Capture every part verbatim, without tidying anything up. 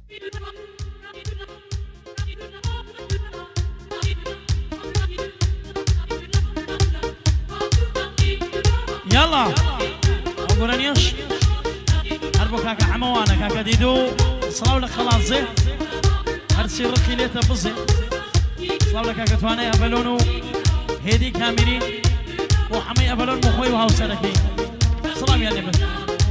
يلا أقول أنيش هربو كاكا حموانا كاكا ديدو صلاو لك خلاص زي هرسي رقي ليتا بزي صلاو لك كاكا تواني أبلونو هيدي كاميرين وحمي أبلون مخوي وهاو سركي سلام يا نبت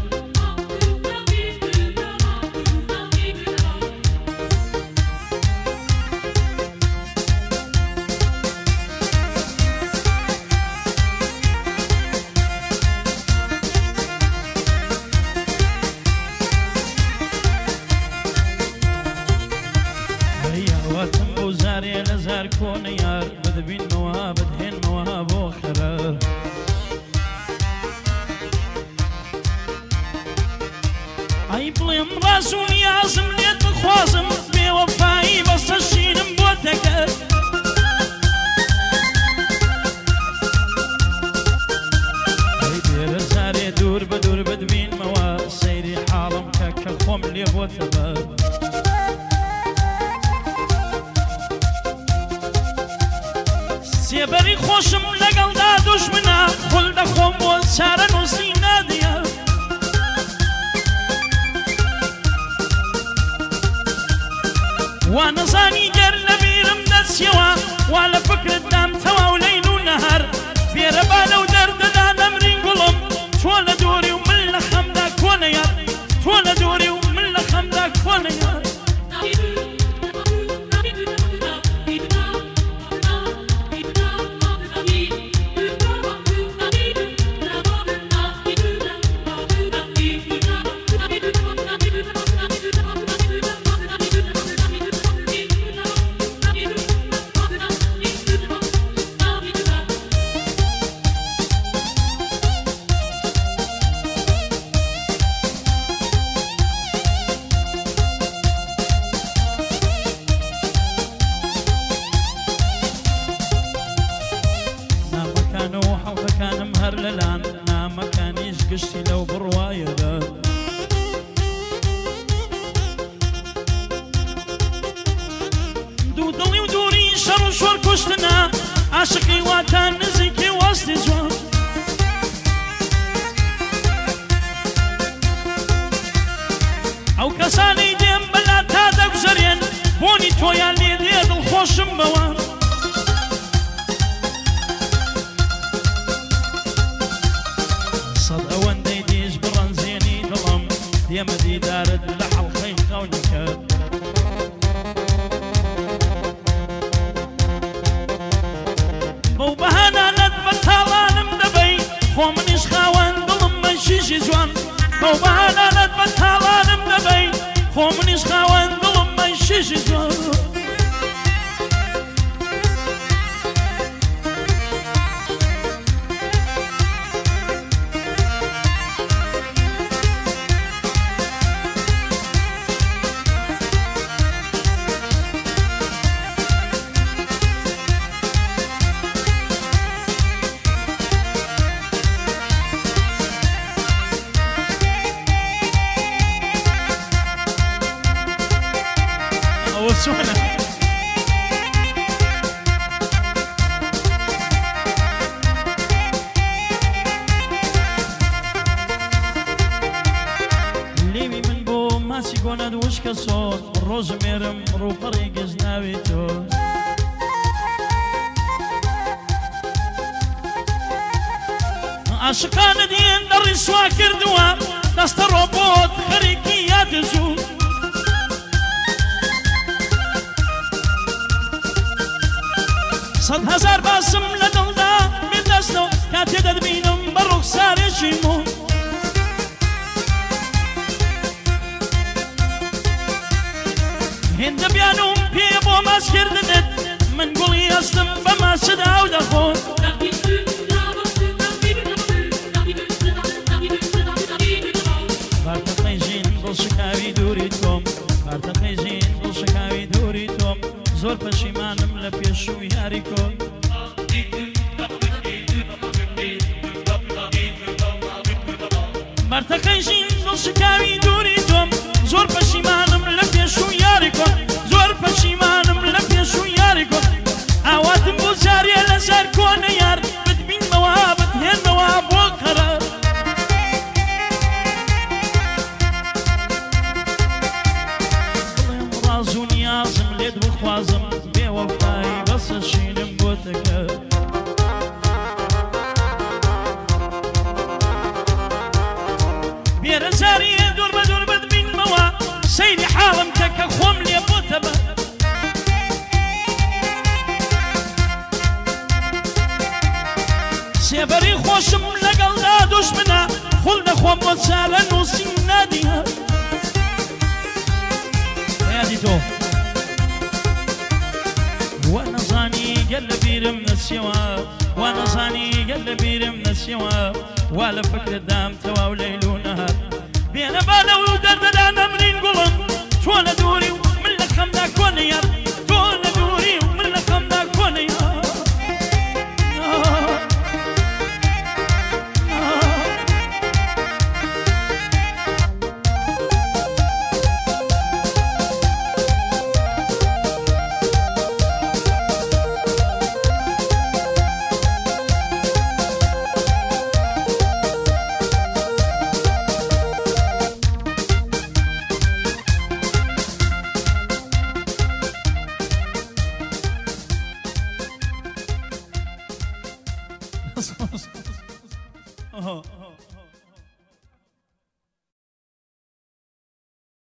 كون يار بدبين موهاب دهين موهاب وخرار اي بليم راسون يازم ليت بخوازم بوفاي بس الشينم بوتكر اي بير زاري دور بدور بدبين موهاب سيري حالم كاكخوم لي بوتبر سيبري خوشم لقل دا دشمنا خل دا خوم وشارن و سينا ديا وانا زاني جر لبيرم نسيوا وعلى فكرة دام توا وليل ونهر بيربالا ودرد دا نمرين قلم توالا دوري ومن لخم دا كوانا يار توالا دوري ومن لخم دا كوانا يار قشتي لو برواية ذا دو ضلي ودوري شر وشور كشتنا عاشقي واتان نزيكي واسطي زوان او كساني ديم بلا تادك زرين بوني تويا لي ديد الخوشم بوان صد اوان ديديش بران زيني ظلم يما دي دارد لحل خيم قولك بو بهانا ندبت هالان مدبي خو منيش خاوان ظلم منشيش زوان بو بهانا ندبت هالان مدبي خو منيش خاوان ظلم منشيش زوان وسونا ليمي من بو ماسي قونا دوش كصوت الروز ميرم رو فريق جنابي تو عاشقان دين در سوا كردوا دست روبوت خريكيات زو صد هزار باسم لدل دا من دستو كاتي ددبينم بروخ ساري شيمو هند بيانوم بي بو ماس كردنت من قولي أسلم بما سدا ودخون بارتقي جين دل شكاوي دوريتكم بارتقي جين دل شكاوي دوريتكم زور پشیمانم لپیشو یاری کن مرتقی جین دل شکاوی دوری توم زور پشیمانم لپیشو خواب و سال نوسی ندیار يا ديتو وانا صاني قلب يرم السوا وانا صاني قلب يرم السوا ولا فكر دام توا وليل ونهار بين بالا ودرد انا منين قلم شوانا دوري من لك خمدك ونيار شوانا دوري ومن لك خمدك ونيار Oh.